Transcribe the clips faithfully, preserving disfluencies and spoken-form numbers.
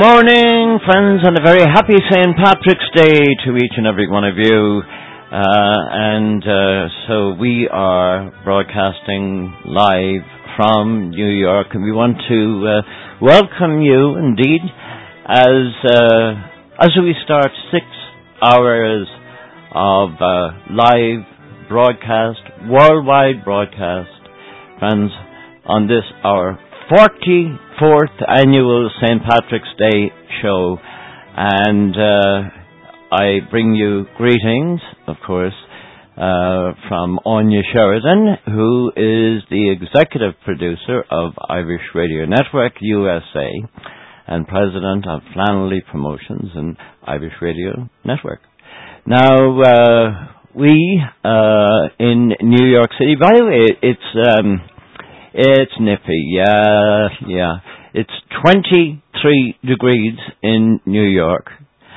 morning, friends, and a very happy Saint Patrick's Day to each and every one of you. Uh, and uh, so we are broadcasting live from New York, and we want to uh, welcome you, indeed, as uh, as we start six hours of uh, live broadcast, worldwide broadcast, friends, on this our forty-fourth annual Saint Patrick's Day show. And uh, I bring you greetings, of course, uh, from Anya Sheridan, who is the executive producer of Irish Radio Network U S A and president of Flannelly Promotions and Irish Radio Network. Now, uh, we uh, in New York City, by the way, it's um, it's nippy, yeah, yeah. It's twenty-three degrees in New York,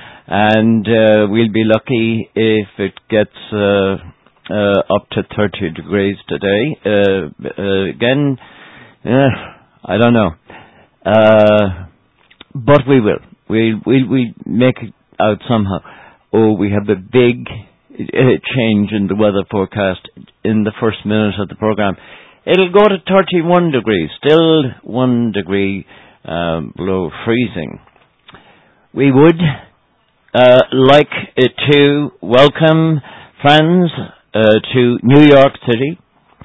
and uh, we'll be lucky if it gets uh, uh, up to thirty degrees today. Uh, uh, again, uh, I don't know, uh, but we will. We'll, we'll, we'll make it out somehow. Oh, we have a big uh, change in the weather forecast in the first minute of the program. It'll go to thirty-one degrees, still one degree um, below freezing. We would uh, like to welcome friends uh, to New York City,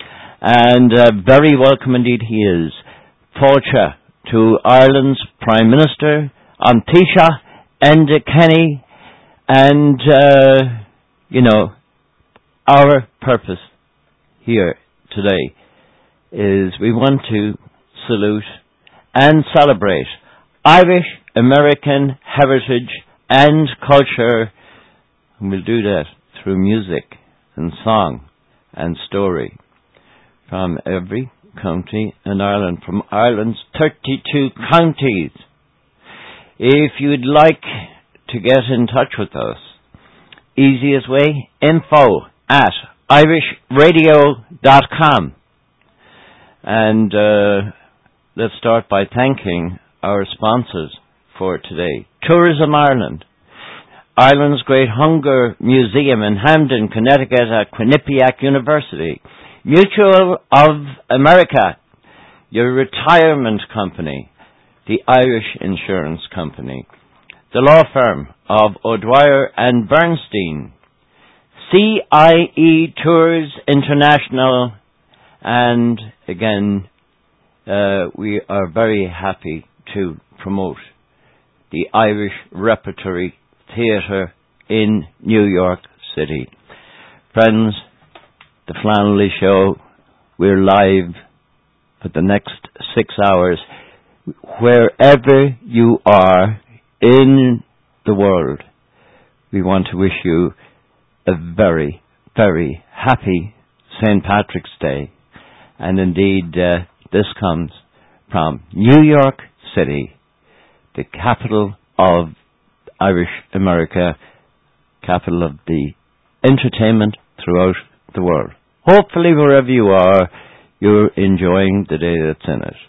and uh, very welcome indeed he is, Fáilte, to Ireland's Prime Minister, An Taoiseach Enda Kenny, and, uh, you know, our purpose here today is we want to salute and celebrate Irish American heritage and culture, and we'll do that through music and song and story from every county in Ireland, from Ireland's thirty-two counties. If you'd like to get in touch with us, easiest way, info at irish radio dot com. And uh, let's start by thanking our sponsors for today. Tourism Ireland, Ireland's Great Hunger Museum in Hamden, Connecticut at Quinnipiac University, Mutual of America, your retirement company, the Irish Insurance Company, the law firm of O'Dwyer and Bernstein, C I E Tours International, and again, uh, we are very happy to promote the Irish Repertory Theatre in New York City. Friends, the Flannelly Show, we're live for the next six hours. Wherever you are in the world, we want to wish you a very, very happy Saint Patrick's Day. And indeed, uh, this comes from New York City, the capital of Irish America, capital of the entertainment throughout the world. Hopefully, wherever you are, you're enjoying the day that's in it.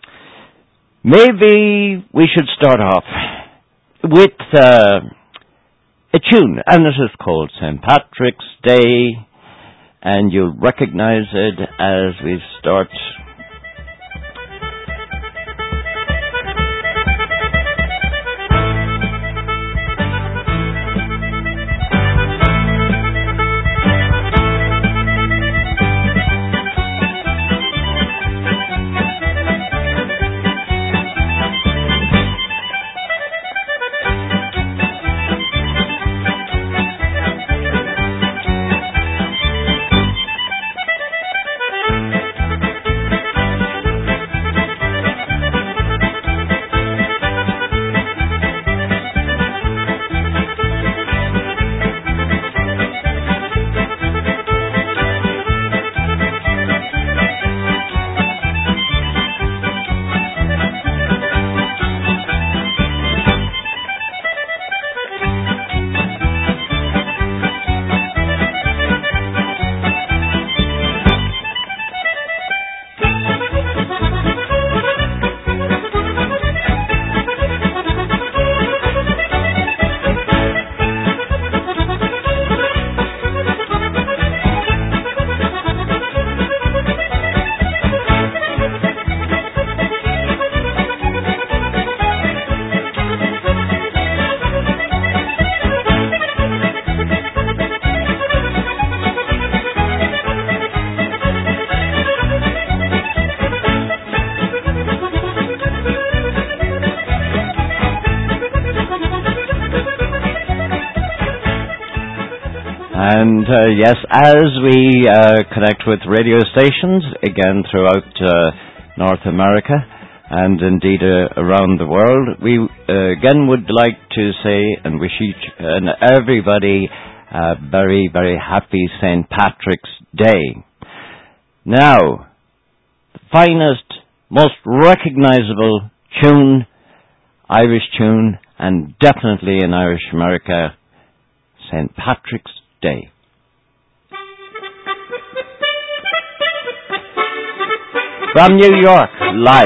Maybe we should start off with uh, a tune, and it is called Saint Patrick's Day, and you'll recognize it as we start. And uh, yes, as we uh, connect with radio stations, again throughout uh, North America, and indeed uh, around the world, we uh, again would like to say and wish each and everybody a very, very happy Saint Patrick's Day. Now, the finest, most recognizable tune, Irish tune, and definitely in Irish America, Saint Patrick's Day. From New York, live.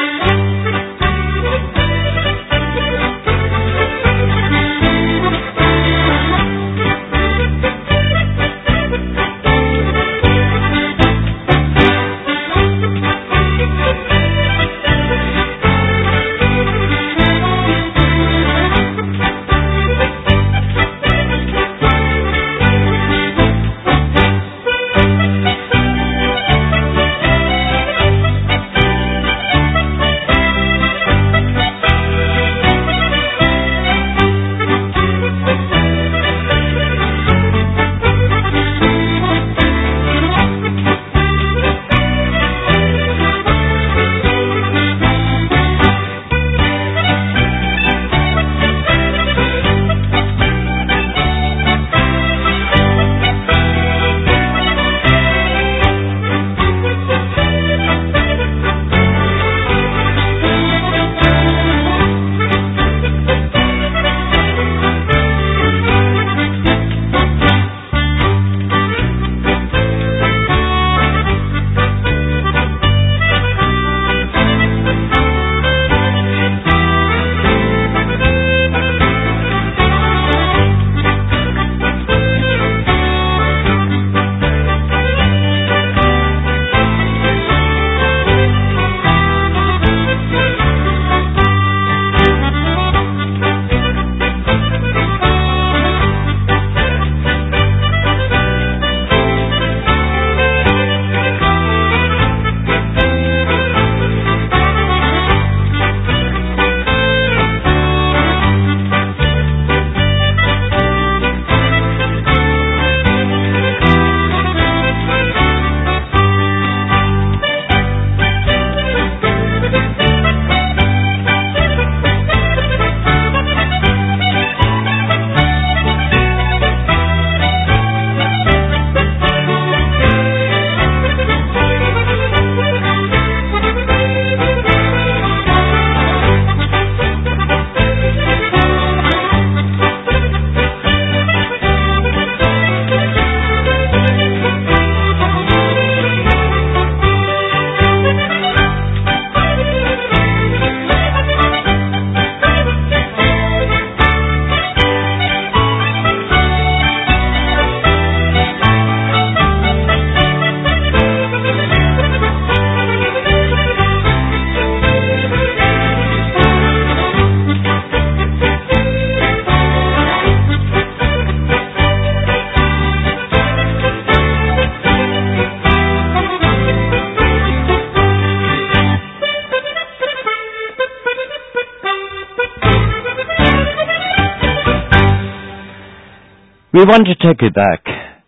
We want to take you back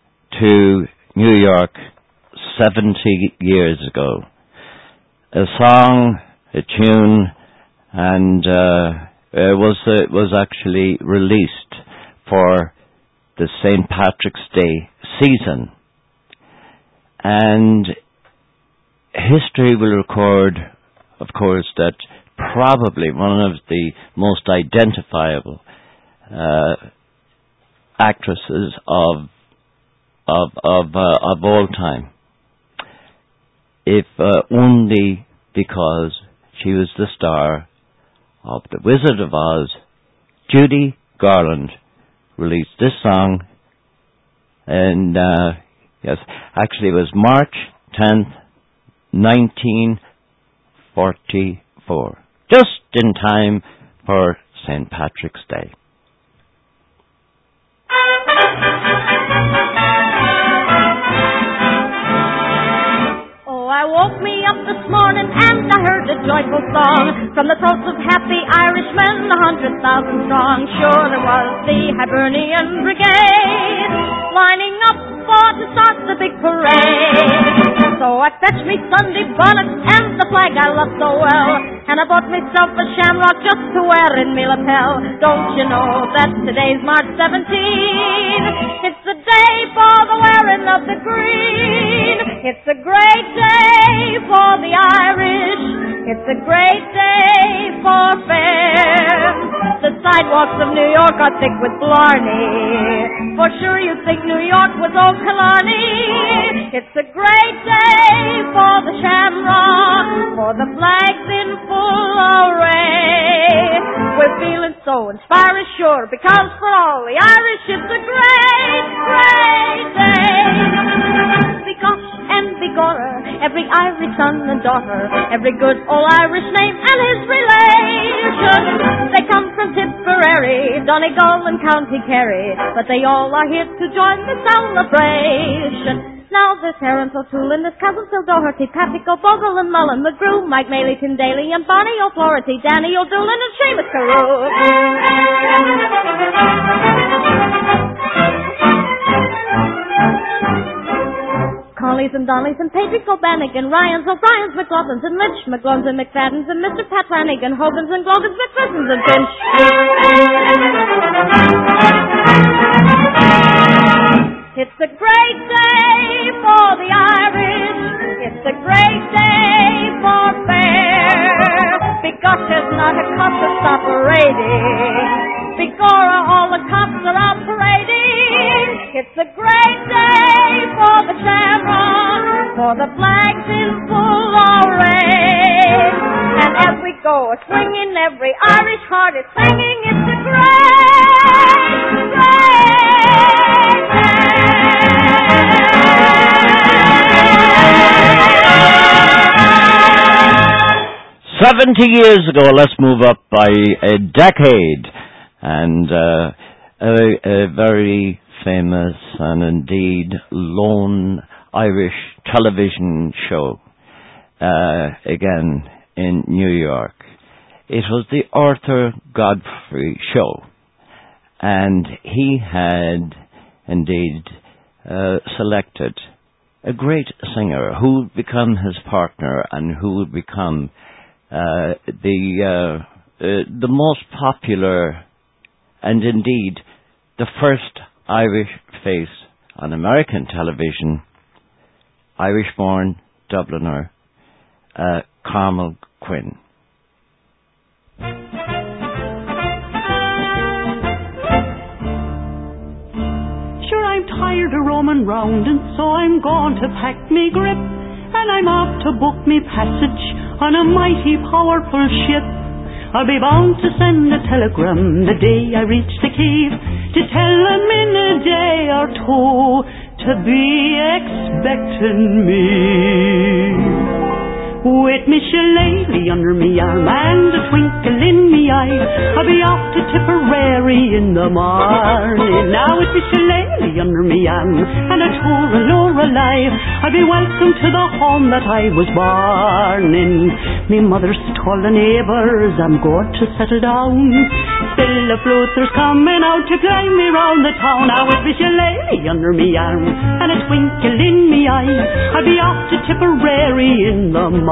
to New York seventy years ago. A song, a tune, and uh, it was it was actually released for the Saint Patrick's Day season. And history will record, of course, that probably one of the most identifiable uh, actresses of of of uh, of all time, if uh, only because she was the star of The Wizard of Oz. Judy Garland released this song, and uh, yes, actually it was March tenth, nineteen forty-four, just in time for Saint Patrick's Day. Oh, I woke me up this morning and I heard a joyful song from the throats of happy Irishmen, a hundred thousand strong. Sure, there was the Hibernian Brigade lining up for to start the big parade. So I fetched me Sunday bonnet and the flag I love so well, and I bought myself a shamrock just to wear in me lapel. Don't you know that today's March seventeenth? It's the day for the wearing of the green. It's a great day for the Irish. It's a great day for fair. The sidewalks of New York are thick with blarney. For sure you'd think New York was old Killarney. It's a great day for the shamrock, for the flags in full array. We're feeling so inspiring, sure, because for all the Irish it's a great, great day. Begosh and begorra, every Irish son and daughter, every good old Irish name and his relation. They come from Tipperary, Donegal and County Kerry, but they all are here to join the celebration. Now there's Terence O'Toole and there's Cousin Phil Doherty, Patrick O'Bogle and Mullen McGrew, Mike Maley, Tim Daly and Barney O'Flaherty, Danny O'Doolan and Seamus Carew. Collies and Dollies and Patrick O'Bannigan, Ryans, O'Briens, McLaughlins and Lynch, McGlones and McFaddens and Mister Pat Flanagan, Hogans and Glogans, McPhersons and Finch. It's a great day for the Irish. It's a great day for fair. Because there's not a cop to stop parading. Begorra, all the cops are out parading. It's a great day for the shamrock, for the flags in full array. And as we go swinging, every Irish heart is singing. It's a great, great day. Seventy years ago, let's move up by a decade, and uh, a, a very famous and indeed lone Irish television show, uh, again in New York. It was the Arthur Godfrey Show, and he had indeed uh, selected a great singer who would become his partner and who would become Uh, the uh, uh, the most popular and indeed the first Irish face on American television, Irish-born Dubliner uh, Carmel Quinn. Sure, I'm tired of roaming round, and so I'm going to pack me grip, and I'm off to book me passage on a mighty powerful ship. I'll be bound to send a telegram the day I reach the Cape, to tell them in a day or two to be expecting me. With me shillelagh under me arm and a twinkle in me eye, I'll be off to Tipperary in the morning. Now with me shillelagh under me arm and a tour of Lorelei, I'll be welcome to the home that I was born in. Me mother's told the neighbours I'm going to settle down. Still the fluters coming out to play me round the town. Now with me shillelagh under me arm and a twinkle in me eye, I'll be off to Tipperary in the morning.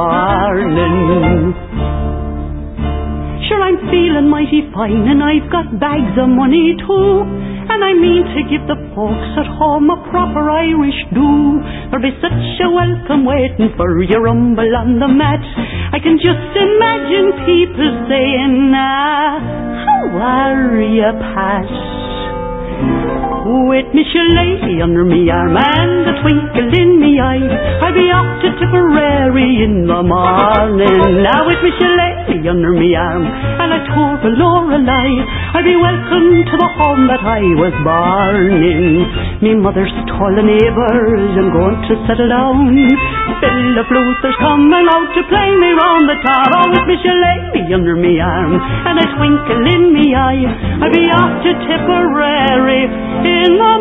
Sure, I'm feeling mighty fine, and I've got bags of money too, and I mean to give the folks at home a proper Irish do. There'll be such a welcome waiting for your rumble on the mat. I can just imagine people saying, ah, how are you, Pat? With me shillelagh under me arm and a twinkle in me eye, I'll be off to Tipperary in the morning. Now with me shillelagh under me arm and a tour for Lorelei, I'll be welcome to the home that I was born in. Me mother's told the neighbours I'm going to settle down. Still the fluters coming out to play me round the town. Oh, with me shillelagh under me arm and a twinkle in me eye, I'll be off to Tipperary in the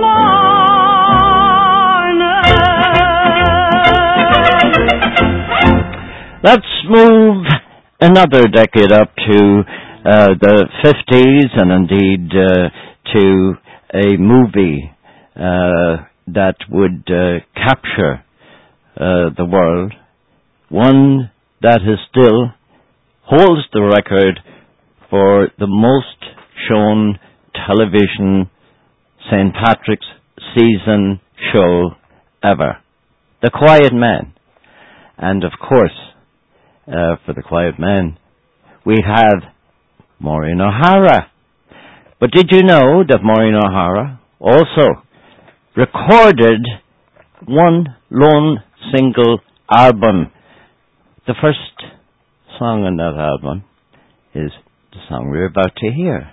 morning. Let's move another decade up to uh, the fifties and indeed uh, to a movie uh, that would uh, capture uh, the world, one that is still holds the record for the most shown television Saint Patrick's season show ever, The Quiet Man. And of course, uh, for The Quiet Man, we have Maureen O'Hara. But did you know that Maureen O'Hara also recorded one lone single album? The first song on that album is the song we're about to hear.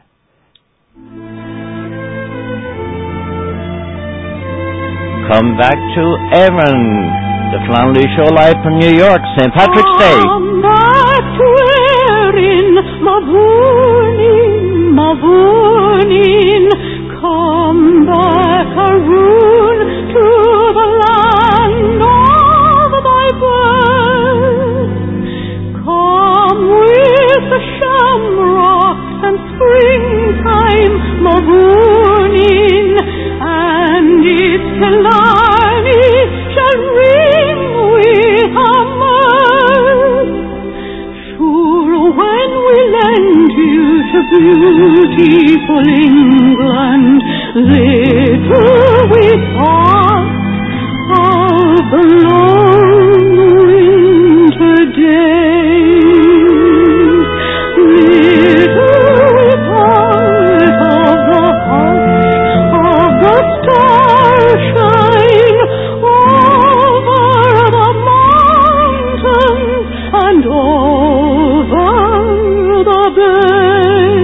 Come back to Erin, the Flanley Show live from New York, Saint Patrick's Day. Come back to Erin, Mavourneen, Mavourneen. Come back, Arun, to the land of thy birth. Come with the shamrocks and springtime, Mavourneen, and its Killarney shall ring with our mirth. Sure, when we lend you to beautiful England, little we thought of the long winter days. Little we thought of the hush of the starshine over the mountains and over the bay.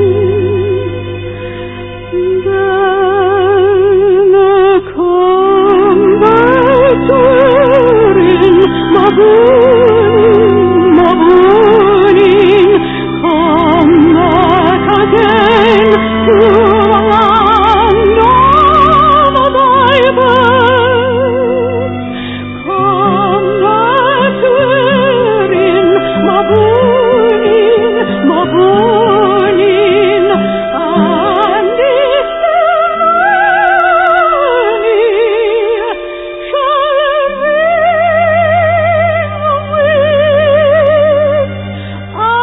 Then come back to Erin, Mavourneen, Mavourneen. Come back again to the land of thy birth. Come back to Erin, Mavourneen, Mavourneen, and its Killarney shall ring with our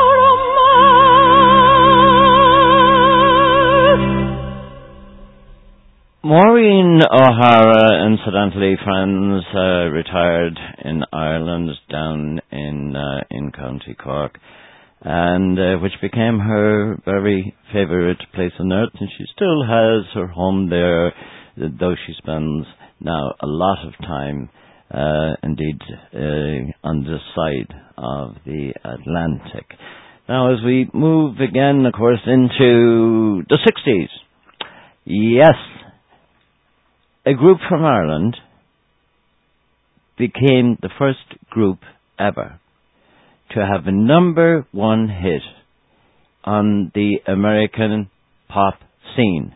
mirth. Maureen O'Hara, incidentally, friends, uh, retired in Ireland down in uh, in County Cork, and uh, which became her very favourite place on earth, and she still has her home there, though she spends now a lot of time, uh, indeed, uh, on this side of the Atlantic. Now, as we move again, of course, into the sixties, yes, a group from Ireland became the first group ever to have a number one hit on the American pop scene.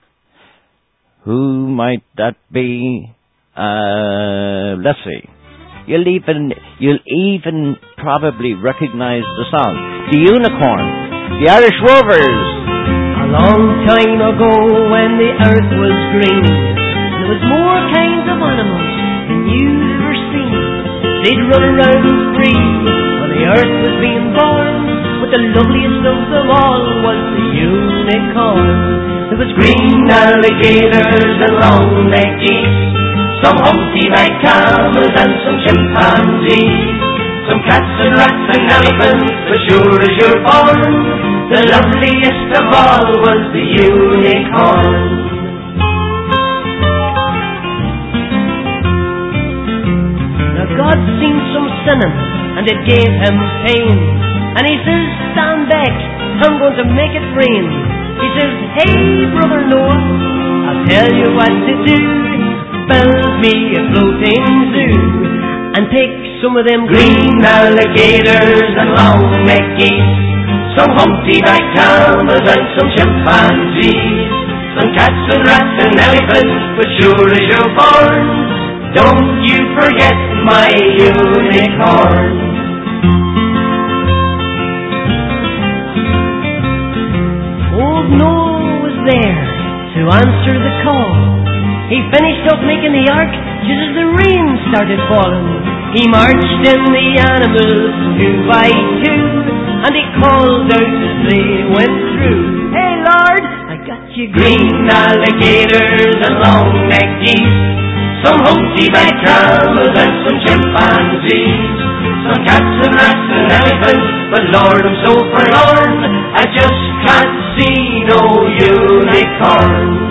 Who might that be? Uh, let's see. You'll even, you'll even probably recognize the song. The Unicorn, the Irish Rovers. A long time ago when the earth was green, there was more kinds of animals than you've ever seen. They'd run around free when the earth was being born, but the loveliest of them all was the unicorn. There was green alligators and long-necked geese, some humpty-backed camels and some chimpanzees, some cats and rats and elephants, but sure as you're born, the loveliest of all was the unicorn. God seen some sinning, and it gave him pain, and he says, stand back, I'm going to make it rain. He says, hey brother Noah, I'll tell you what to do, build me a floating zoo, and take some of them green alligators and long-necked geese, some humpty-backed camels and some chimpanzees, some cats and rats and elephants, but sure as you're born, don't you forget my unicorn. taking the ark just as the rain started falling. He marched in the animals two by two, and he called out as they went through, "Hey Lord, I got you green alligators and long-necked geese, some humpty-back camels and some chimpanzees, some cats and rats and elephants, but Lord, I'm so forlorn, I just can't see no unicorn."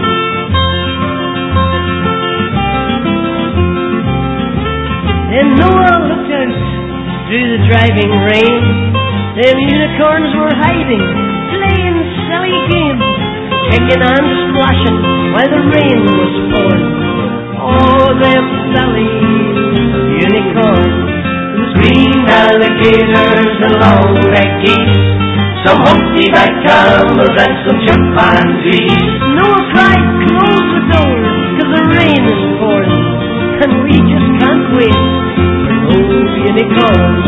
Then Noah looked out through the driving rain. Them unicorns were hiding, playing silly games, kicking and splashing while the rain was pouring. Oh, them silly unicorns. Those green alligators and long-necked geese, some humpty-back camels and some chimpanzees. Noah cried, "Close the door, 'cause the rain is pouring, and we just can't wait for no unicorns."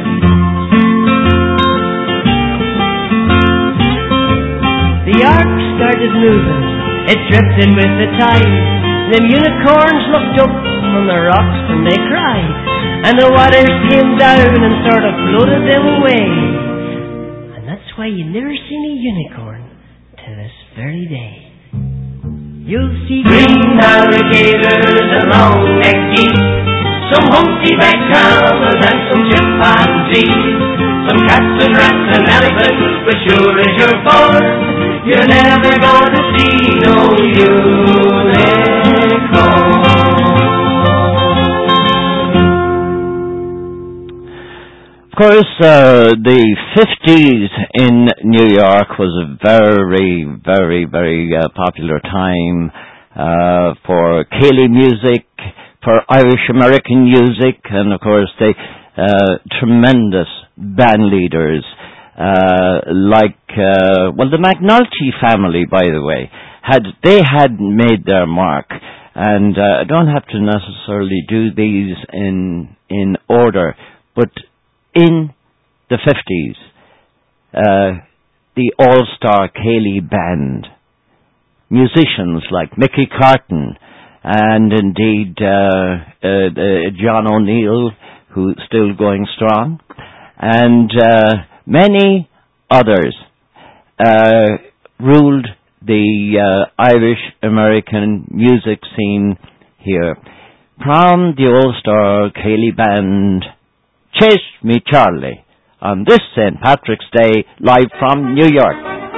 The ark started moving, it drifted with the tide. Them unicorns looked up from the rocks and they cried, and the waters came down and sort of floated them away. And that's why you never seen a unicorn to this very day. You'll see green alligators and long-necked geese, some humpty-back camels and some chimpanzees, some cats and rats and elephants, but sure as you're born, you're never gonna see no unicorn. Of course, uh, the fifties in New York was a very, very, very uh, popular time uh, for Ceilidh music, for Irish American music, and of course the uh, tremendous band leaders uh, like, uh, well, the McNulty family, by the way, had they had made their mark, and uh, I don't have to necessarily do these in in order, but in the fifties, uh, the all-star Ceilidh band, musicians like Mickey Carton, and indeed uh, uh, uh, John O'Neill, who's still going strong, and uh, many others uh, ruled the uh, Irish-American music scene here. From the all-star Ceilidh band, Chase Me Charlie, on this Saint Patrick's Day, live from New York.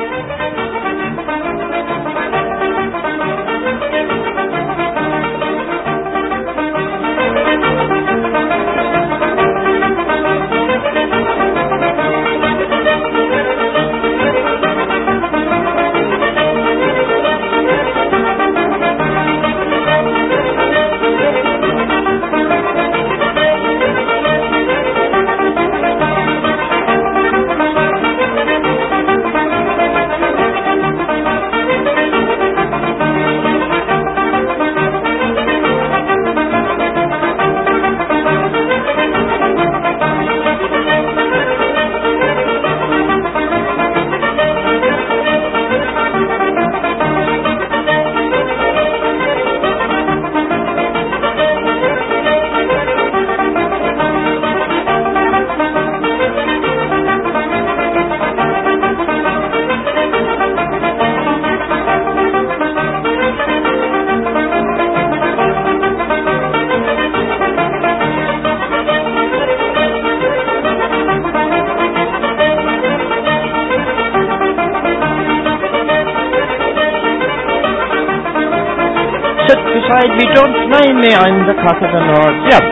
Beside me, don't mind me, I'm the cock of the north. Yep.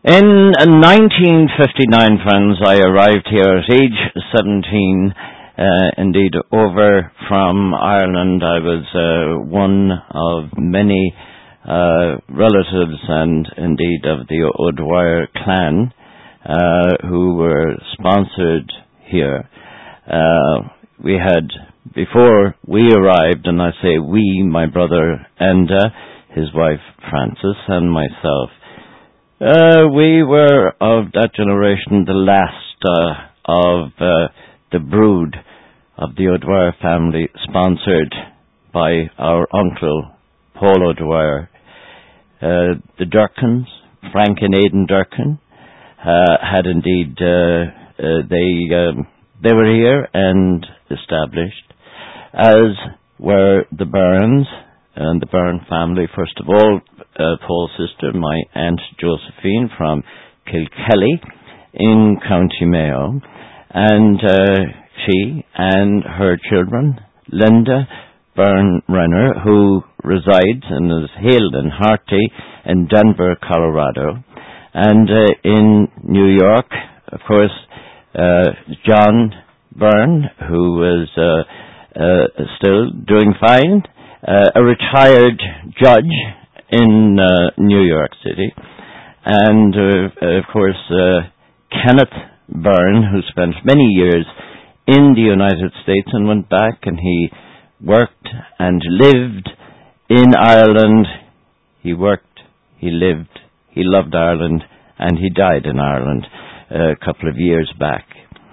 In nineteen fifty-nine, friends, I arrived here at age seventeen, uh, indeed over from Ireland. I was uh, one of many uh, relatives and indeed of the O'Dwyer clan uh, who were sponsored here. Uh, we had, before we arrived, and I say we, my brother Enda, his wife Frances, and myself, Uh, we were of that generation the last uh, of uh, the brood of the O'Dwyer family, sponsored by our uncle Paul O'Dwyer. Uh, the Durkins, Frank and Aidan Durkin, uh, had indeed uh, uh, they um, they were here and established, as were the Byrnes and the Byrne family. First of all, Uh, Paul's sister, my Aunt Josephine from Kilkelly in County Mayo, and uh, she and her children, Linda Byrne Renner, who resides and is hailed and hearty in Denver, Colorado, and uh, in New York, of course, uh, John Byrne, who is uh, uh, still doing fine, uh, a retired judge in uh, New York City, and uh, of course uh, Kenneth Byrne, who spent many years in the United States and went back, and he worked and lived in Ireland. He worked, he lived, he loved Ireland, and he died in Ireland uh, a couple of years back.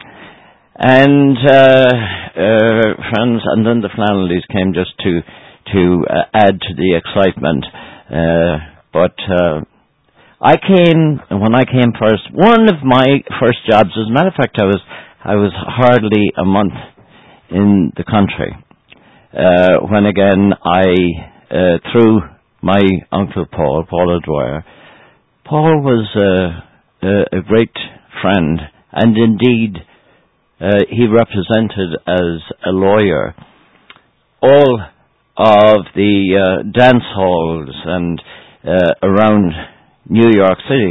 And uh, uh, friends, and then the Flannellys came just to to uh, add to the excitement. Uh, but uh, I came, when I came first, one of my first jobs, as a matter of fact, I was I was hardly a month in the country, uh, when again I, uh, through my uncle Paul, Paul O'Dwyer, Paul was uh, a, a great friend, and indeed uh, he represented as a lawyer all of the uh, dance halls and uh, around New York City.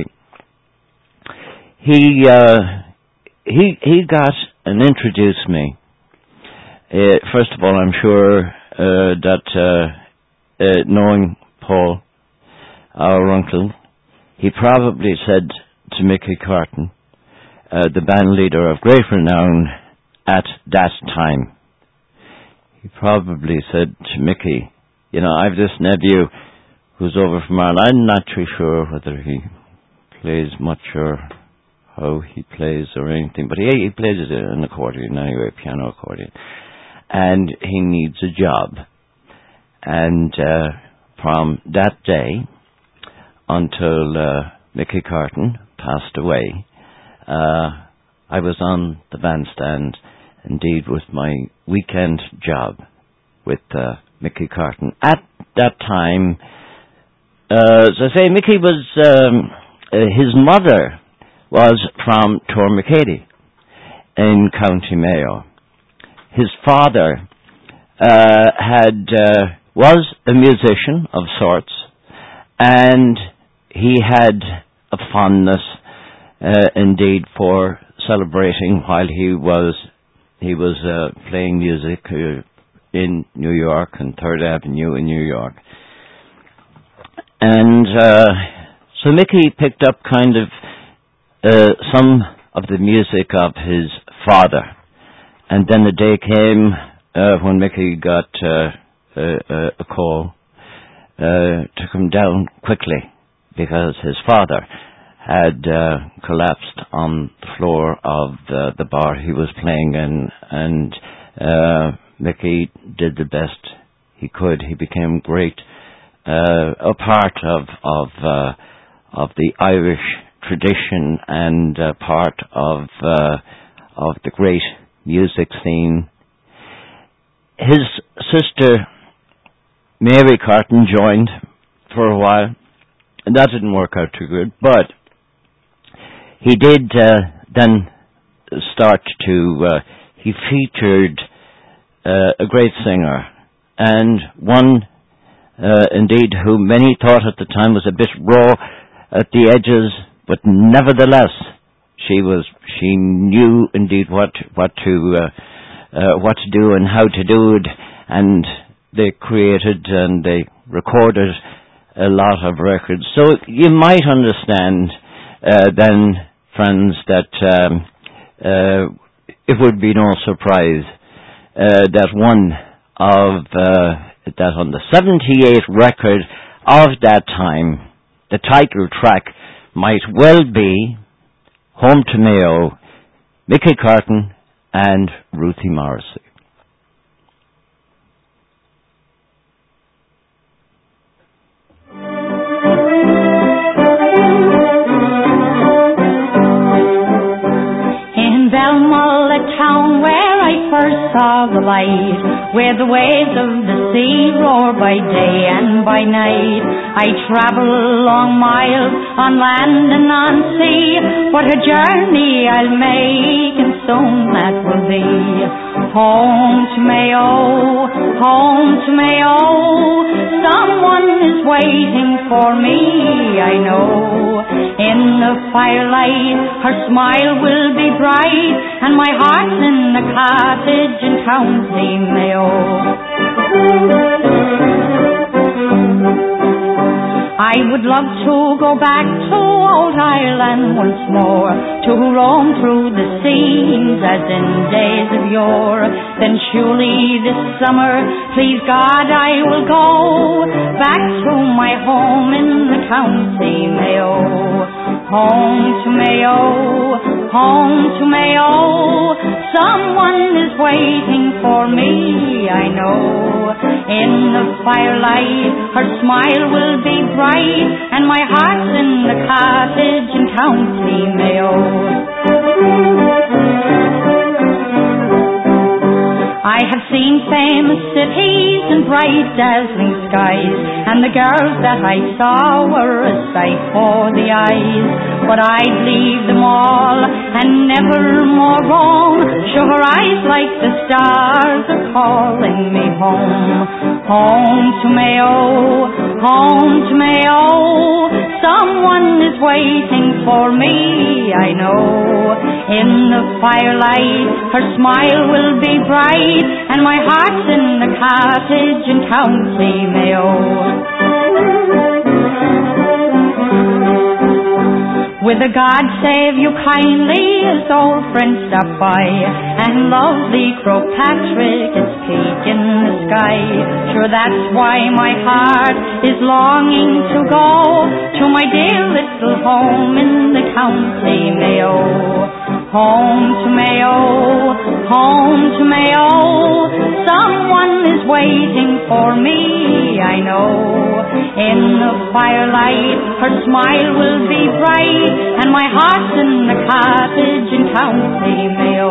He uh, he he got and introduced me. Uh, first of all, I'm sure uh, that uh, uh, knowing Paul, our uncle, he probably said to Mickey Carton, uh, the band leader of great renown at that time, he probably said to Mickey, you know, I've this nephew who's over from Ireland. I'm not too sure whether he plays much or how he plays or anything, but he, he plays an accordion anyway, piano accordion, and he needs a job. And uh, from that day until uh, Mickey Carton passed away, uh, I was on the bandstand, indeed, with my weekend job with uh, Mickey Carton. At that time, uh, as I say, Mickey was, um, uh, his mother was from Tormacady in County Mayo. His father uh, had uh, was a musician of sorts, and he had a fondness, uh, indeed, for celebrating while he was He was uh, playing music uh, in New York and Third Avenue in New York. And uh, so Mickey picked up kind of uh, some of the music of his father. And then the day came uh, when Mickey got uh, uh, a call uh, to come down quickly because his father had uh, collapsed on the floor of the, the bar he was playing in, and uh, Mickey did the best he could. He became great, uh, a part of of uh, of the Irish tradition and uh, part of uh, of the great music scene. His sister Mary Carton joined for a while, and that didn't work out too good, but he did uh, then start to, uh, he featured uh, a great singer, and one, uh, indeed, who many thought at the time was a bit raw at the edges, but nevertheless, she was she knew indeed what what to uh, uh, what to do and how to do it, and they created and they recorded a lot of records. So you might understand uh, then, friends, that um, uh, it would be no surprise uh, that one of uh, that on the seventy-eight record of that time, the title track might well be Home to Mayo, Mickey Carton and Ruthie Morrissey. In Belmont, a town where I first saw the light, where the waves of the sea roar by day and by night, I travel long miles on land and on sea. What a journey I'll make, and soon that will be. Home to Mayo, home to Mayo, someone is waiting for me, I know. In the firelight, her smile will be bright, and my heart's in the cottage in County Mayo. I would love to go back to old Ireland once more, to roam through the scenes as in days of yore. Then surely this summer, please God, I will go back to my home in the County Mayo. Home to Mayo, home to Mayo, someone is waiting for me, I know. In the firelight, her smile will be bright, and my heart's in the cottage in County Mayo. I have seen famous cities and bright dazzling skies, and the girls that I saw were a sight for the eyes. But I'd leave them all and never more roam. Sure, her eyes like the stars are calling me home. Home to Mayo, home to Mayo, someone is waiting for me, I know. In the firelight, her smile will be bright, and my heart's in the cottage in County Mayo. With a God save you kindly, his old friend stopped by, and lovely Croagh Patrick is peeking the sky. Sure, that's why my heart is longing to go to my dear little home in the County Mayo. Home to Mayo, home to Mayo, someone is waiting for me, I know. In the firelight, her smile will be bright, and my heart's in the cottage in County Mayo.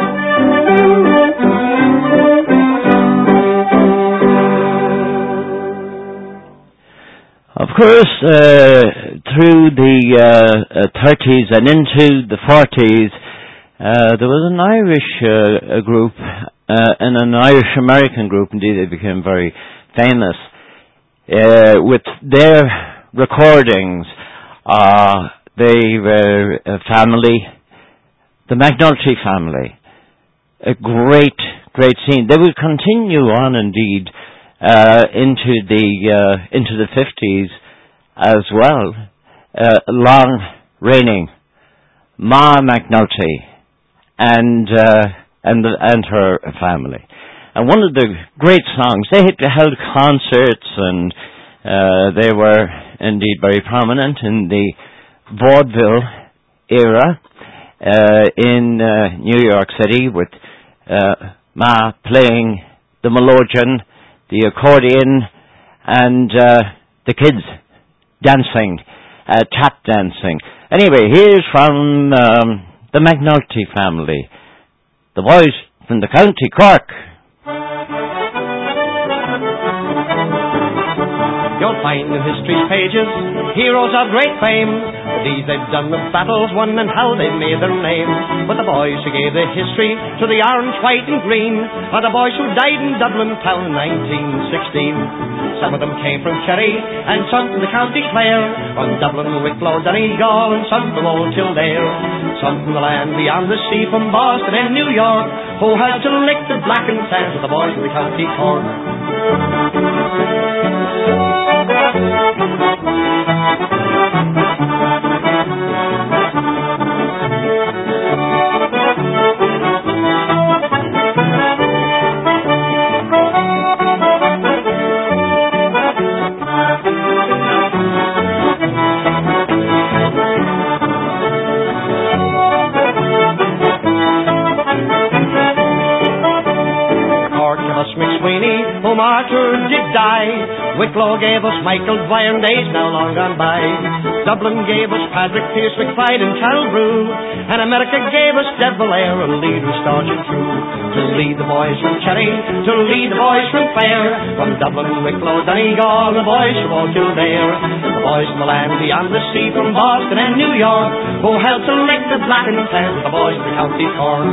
Of course, uh, through the uh, uh, thirties and into the forties, uh, there was an Irish uh, a group, uh, and an Irish-American group, indeed they became very famous, uh, with their recordings. Uh, they were a family, the McNulty family, a great, great scene. They would continue on, indeed, uh, into the uh, into the fifties as well. Uh, long reigning Ma McNulty and uh, and the, and her family. And one of the great songs, they had held concerts, and uh, they were indeed very prominent in the vaudeville era uh, in uh, New York City, with uh, Ma playing the melodeon, the accordion, and uh, the kids dancing, uh, tap dancing. Anyway, here's from um, the McNulty family, the boys from the County Cork. You'll find in history's pages heroes of great fame The deeds they've done, the battles won, and how they've made their name. But the boys who gave the history to the orange, white and green are the boys who died in Dublin town in nineteen sixteen. Some of them came from Kerry and some from the County Clare, from Dublin, Wicklow, Donegal, and some from Old Kildare. Some from the land beyond the sea, from Boston and New York, who had to lick the blackened sands of the boys of the County Cork. Whom Arthur did die. Wicklow gave us Michael Dwyer, days now long gone by. Dublin gave us Patrick Pearse, McBride and Carol Brew, and America gave us Deb Valère, a leader staunch and true, to lead the boys from Kerry, to lead the boys from Clare, from Dublin, Wicklow, Donegal, the boys from Old Kildare, the boys from the land beyond the sea, from Boston and New York, who helped to lick the blackened sands of the boys of the County Cork.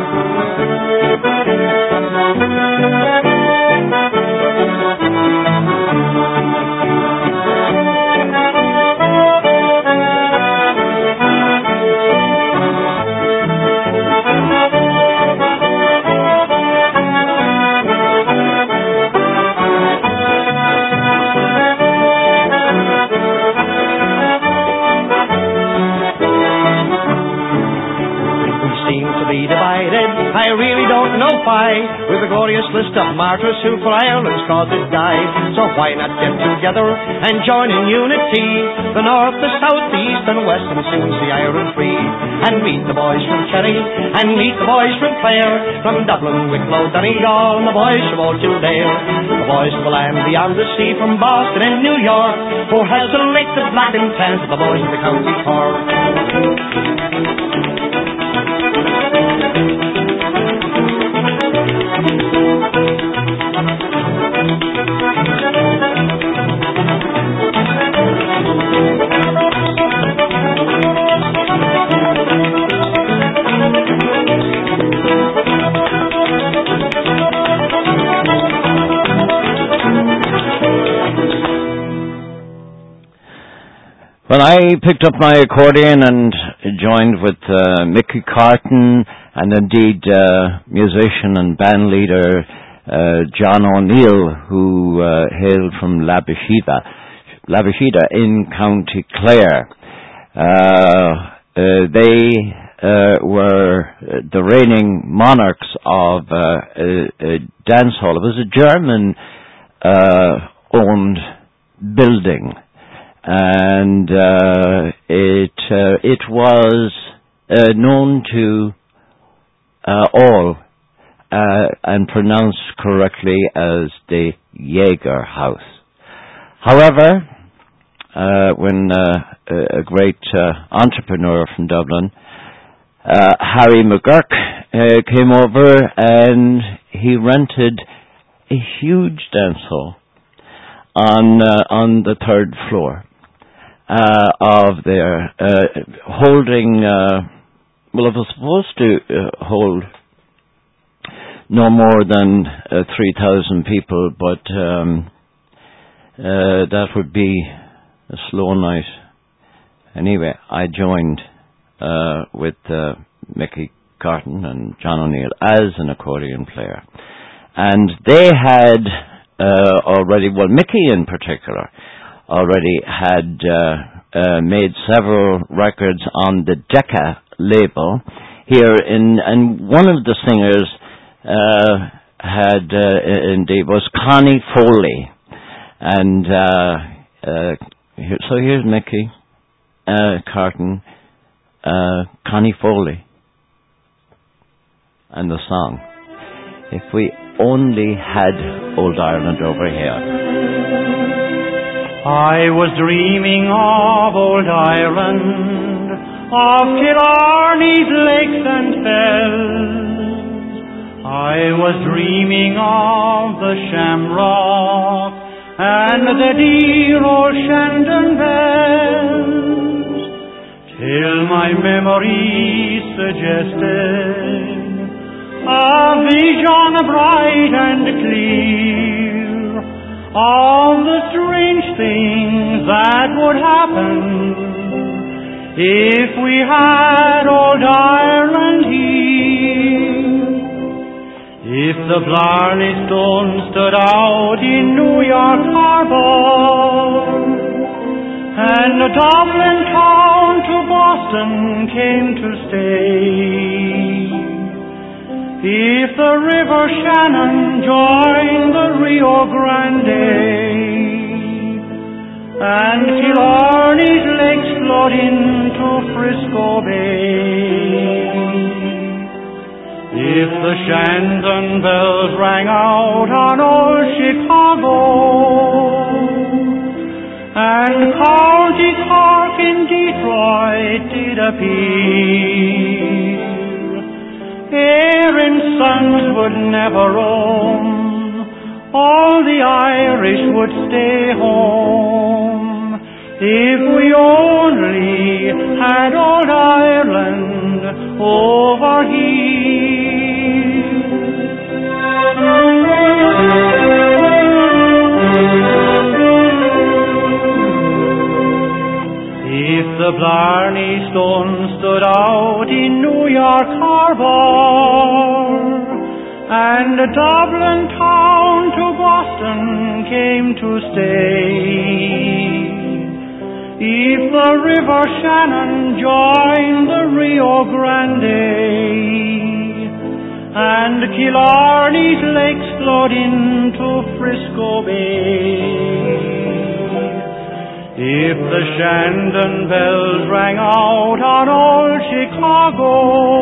Divided, I really don't know why, with a glorious list of martyrs who for Ireland's cause had died. So why not get together and join in unity, the north, the south, the east and west, and soon see Ireland free, and meet the boys from Kerry, and meet the boys from Clare, from Dublin, Wicklow, Donegal, and the boys from Old Kildare, the boys from the land beyond the sea, from Boston and New York, who helped to lick the blackened sands of the boys of the County Cork. When I picked up my accordion and joined with uh, Mickey Carton and indeed uh, musician and band leader uh, John O'Neill, who uh, hailed from Labashida, Labashida in County Clare, uh, uh, they uh, were the reigning monarchs of uh, a, a dance hall. It was a German uh, owned building. And uh, it uh, it was uh, known to uh, all uh, and pronounced correctly as the Jaeger House. However, uh, when uh, a great uh, entrepreneur from Dublin, uh, Harry McGurk, uh, came over and he rented a huge dance hall on uh, on the third floor. Uh, of their uh, holding, uh, well, it was supposed to uh, hold no more than uh, three thousand people, but um, uh, that would be a slow night. Anyway, I joined uh, with uh, Mickey Carton and John O'Neill as an accordion player. And they had uh, already, well, Mickey in particular, already had uh, uh, made several records on the Decca label here in, and one of the singers uh, had uh, indeed was Connie Foley, and uh, uh, here, so here's Mickey uh, Carton, uh, Connie Foley, and the song. If we only had Old Ireland over here. I was dreaming of old Ireland, of Killarney's lakes and fells. I was dreaming of the shamrock and the dear old Shandon bells. till my memory suggested a vision bright and clear of the strange things that would happen if we had old Ireland here. If the Blarney Stone stood out in New York Harbor, and the Dublin town to Boston came to stay, if the River Shannon joined the Rio Grande, and Killarney's lakes flowed into Frisco Bay, if the Shandon bells rang out on old Chicago, and County Cork in Detroit did appear, Erin's sons would never roam, all the Irish would stay home, if we only had old Ireland over here. If the Blarney Stone stood out in New York Harbor, and the Dublin town to Boston came to stay, if the River Shannon joined the Rio Grande, and Killarney's lakes flowed into Frisco Bay, if the Shandon bells rang out on old Chicago,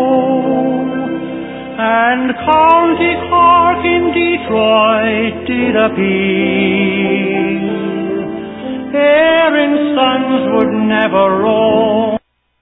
and County Cork in Detroit did appear, Erin's sons would never roam.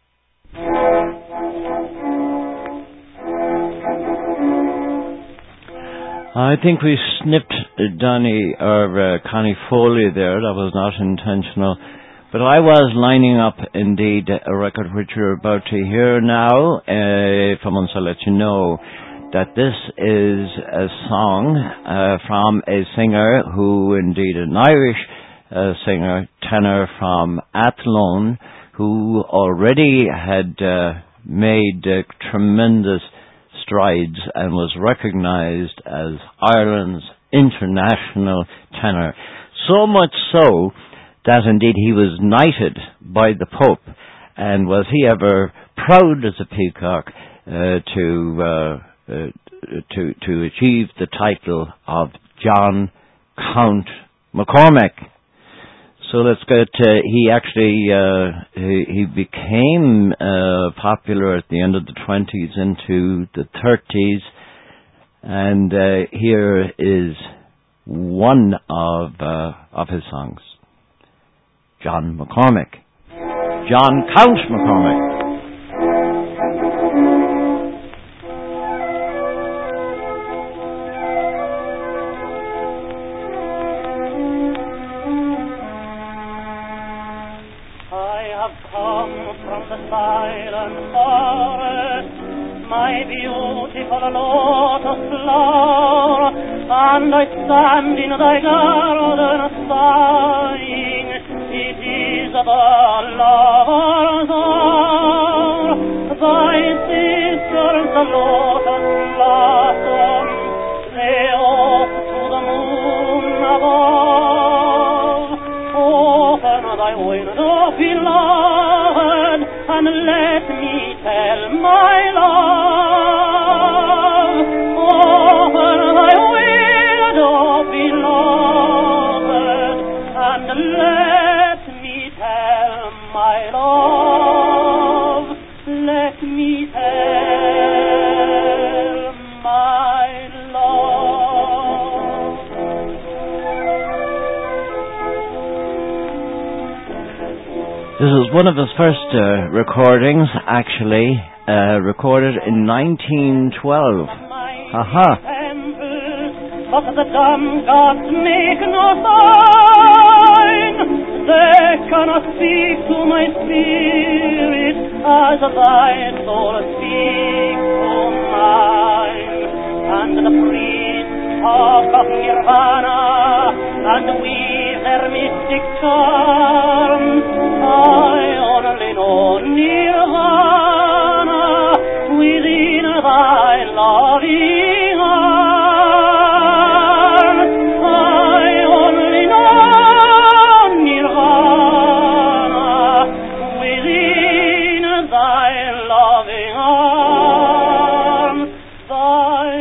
I think we snipped Donny or uh, Connie Foley there. That was not intentional. But I was lining up, indeed, a record which you're about to hear now. Uh, if I want to let you know that this is a song uh, from a singer who, indeed, an Irish uh, singer, tenor from Athlone, who already had uh, made uh, tremendous strides and was recognized as Ireland's international tenor. So much so that indeed he was knighted by the Pope, and was he ever proud as a peacock uh, to uh, uh, to to achieve the title of John Count McCormack. So let's get. Uh, he actually uh, he, he became uh, popular at the end of the twenties into the thirties, and uh, here is one of uh, of his songs. John McCormack, John Count McCormack. Silent forest, my beautiful lotus flower, and I stand in thy garden sighing, it is the lover's hour, thy sisters the lotus blossom, they off to the moon above, open thy window beloved, and let me tell my love, open thy window beloved, and let me tell my love, let me tell my love. This is one of his first uh, recordings, actually, uh, recorded in nineteen twelve. Haha. But the dumb gods make no sign, they cannot speak to my spirit, as thy soul speaks to mine, and the priest talk of nirvana, and weave their mystic charms. I only know nirvana within thy loving arms. I only know nirvana within thy loving arms. Thy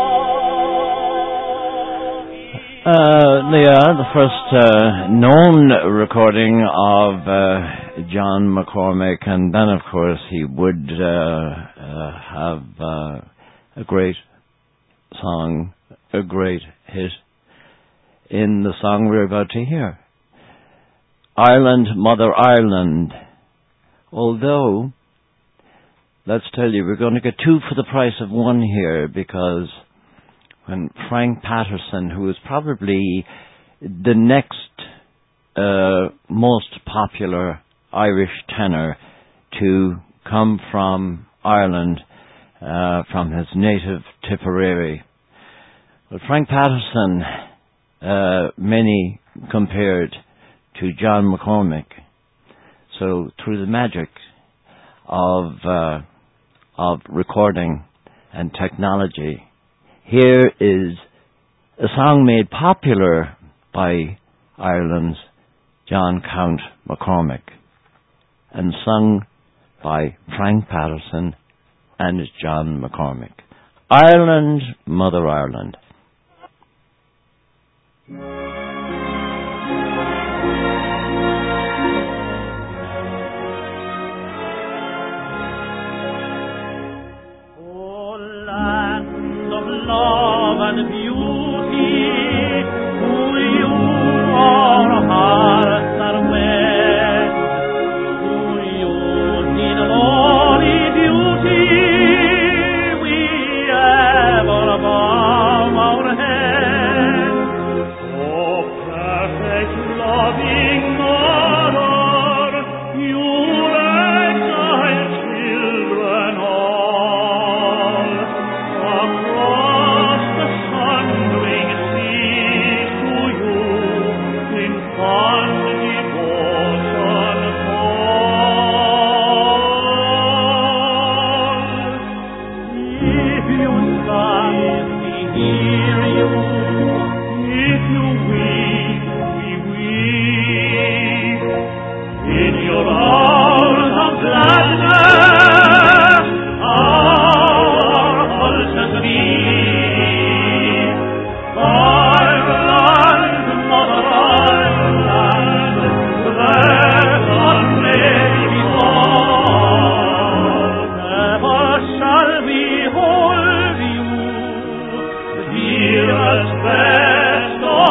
loving Uh, Leah, the first uh, known recording of uh, John McCormack, and then of course he would uh, uh, have uh, a great song, a great hit in the song we're about to hear. Ireland, Mother Ireland. Although, let's tell you, we're going to get two for the price of one here, because when Frank Patterson, who is probably the next uh, most popular Irish tenor to come from Ireland, uh, from his native Tipperary. But Frank Patterson, uh, many compared to John McCormack. So through the magic of uh, of recording and technology, here is a song made popular by Ireland's John Count McCormack and sung by Frank Patterson and John McCormack. Ireland, Mother Ireland. Oh, land of love and beauty, who you our hearts are wed, who you in holy beauty we ever bow our heads. Oh, perfect loving mother, you exile children all across the sundering seas to you in fond devotion call. If you sigh, we hear you. If you weep, we weep. In your arms of gladness, our pulses beat. Ireland, Mother Ireland, let our name be called. Ever shall we hold you, dearest, best of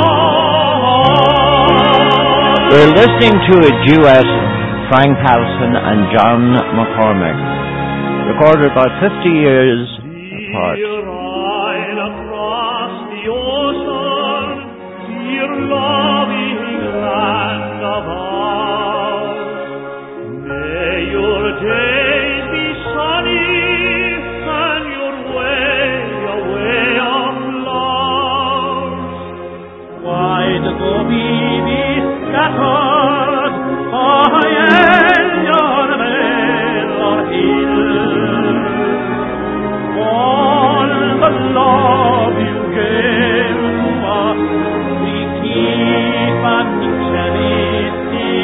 all. We're listening to a duet, Frank Patterson and John McCormack, recorded about fifty years apart. Dear Isle across the ocean, dear loving land of ours, may your days be sunny and your way a way of flowers. Why go we be scattered high in your vale or hill? All the love you gave to us, we keep and cherish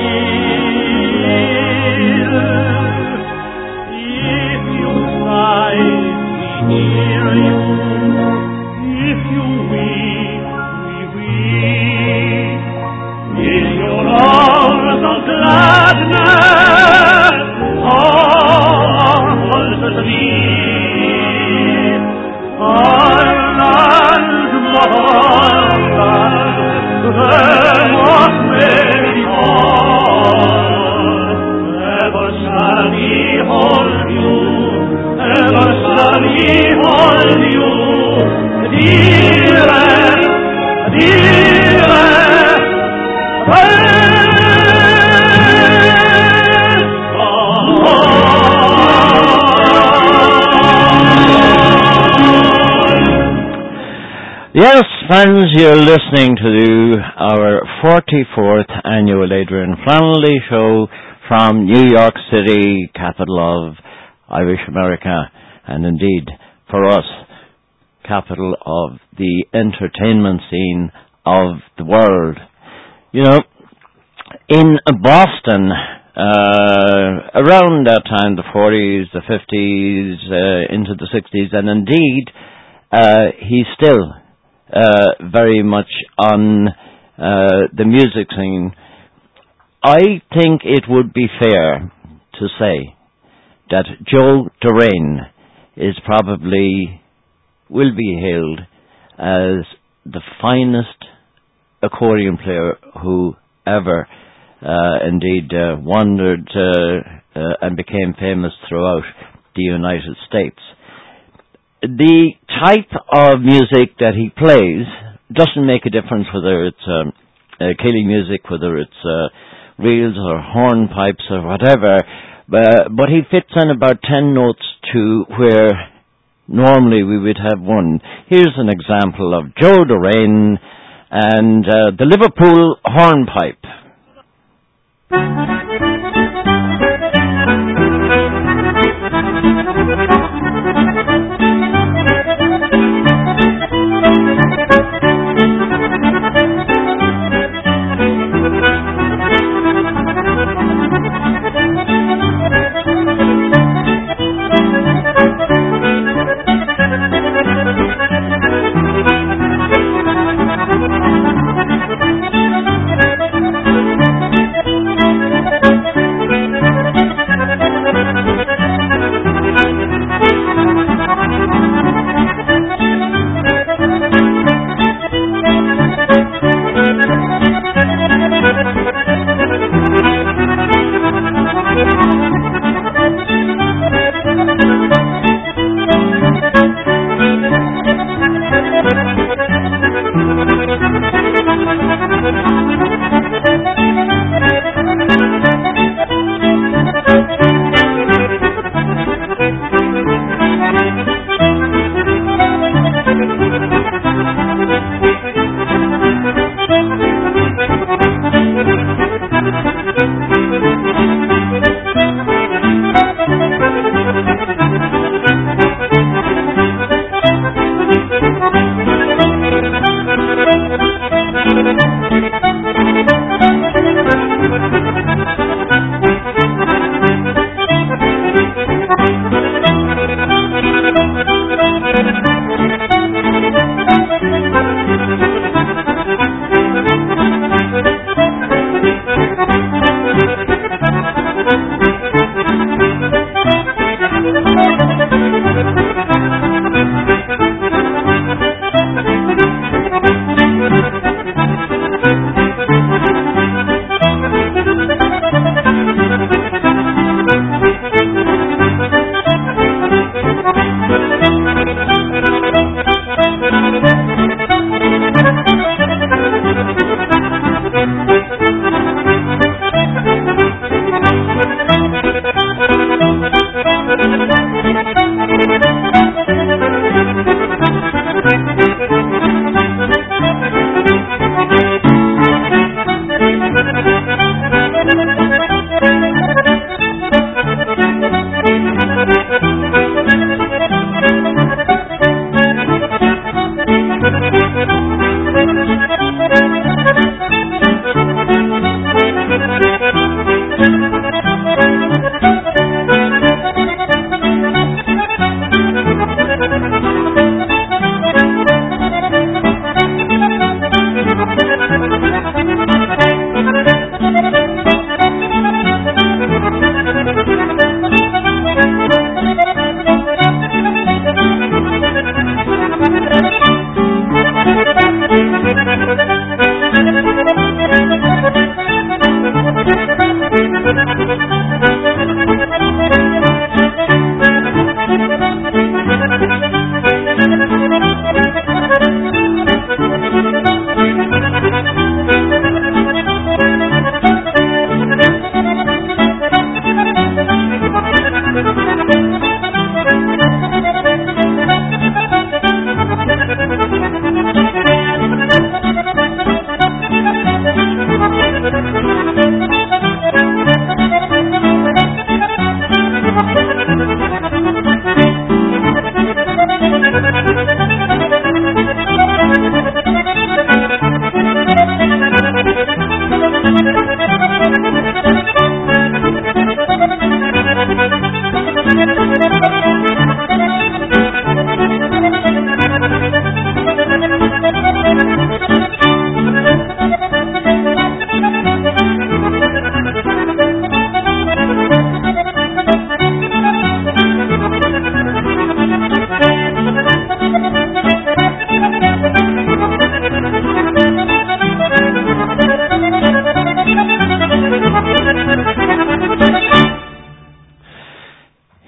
still. If you sigh, we hear you. If you weep, we weep. In your arms of gladness, our pulses beat. Ireland, Friends, you're listening to our forty-fourth annual Adrian Flannelly Show from New York City, capital of Irish America, and indeed, for us, capital of the entertainment scene of the world. You know, in Boston, uh, around that time, the forties, the fifties, uh, into the sixties, and indeed, uh, he's still uh, very much on uh, the music scene. I think it would be fair to say that Joe Doraine is probably, will be hailed as the finest accordion player who ever uh, indeed uh, wandered uh, uh, and became famous throughout the United States. The type of music that he plays doesn't make a difference whether it's um, uh, Ceilidh music, whether it's uh, reels or hornpipes or whatever, but, but he fits in about ten notes to where normally we would have one. Here's an example of Joe Doraine and uh, the Liverpool hornpipe.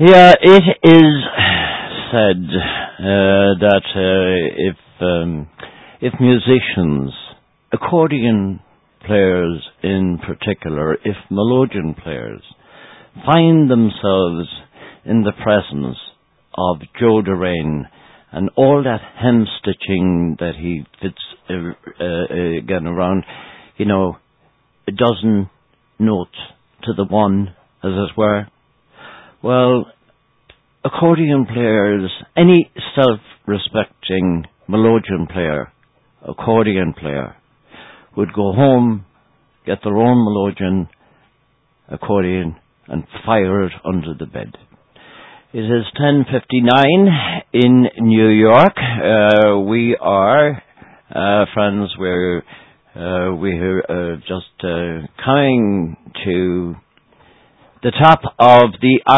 Yeah, it is said uh, that uh, if um, if musicians, accordion players in particular, if melodeon players, find themselves in the presence of Joe Deraine and all that hem-stitching that he fits uh, uh, again around, you know, a dozen notes to the one, as it were. Well, accordion players, any self-respecting melodeon player, accordion player, would go home, get their own melodeon, accordion, and fire it under the bed. It is ten fifty-nine in New York. Uh, we are, uh, friends, we're, uh, we're uh, just uh, coming to the top of the